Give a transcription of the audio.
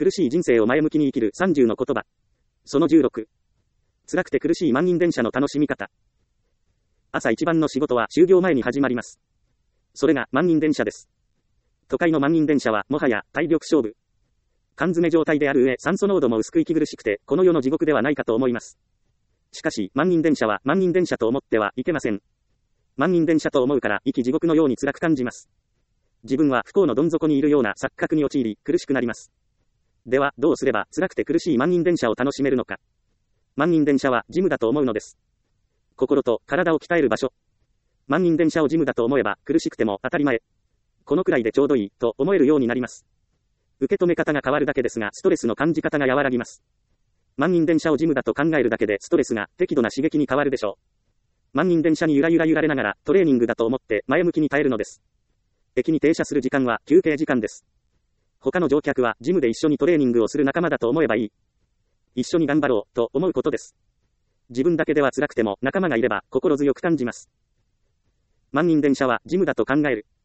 苦しい人生を前向きに生きる30の言葉。その16。辛くて苦しい満員電車の楽しみ方。朝一番の仕事は就業前に始まります。それが満員電車です。都会の満員電車はもはや体力勝負。缶詰状態である上、酸素濃度も薄く息苦しくて、この世の地獄ではないかと思います。しかし、満員電車は満員電車と思ってはいけません。満員電車と思うから、生き地獄のように辛く感じます。自分は不幸のどん底にいるような錯覚に陥り、苦しくなります。では、どうすれば辛くて苦しい満員電車を楽しめるのか。満員電車はジムだと思うのです。心と体を鍛える場所。満員電車をジムだと思えば、苦しくても当たり前。このくらいでちょうどいい、と思えるようになります。受け止め方が変わるだけですが、ストレスの感じ方が和らぎます。満員電車をジムだと考えるだけでストレスが適度な刺激に変わるでしょう。満員電車にゆらゆら揺られながらトレーニングだと思って前向きに耐えるのです。駅に停車する時間は休憩時間です。他の乗客はジムで一緒にトレーニングをする仲間だと思えばいい。一緒に頑張ろうと思うことです。自分だけでは辛くても仲間がいれば心強く感じます。満員電車はジムだと考える。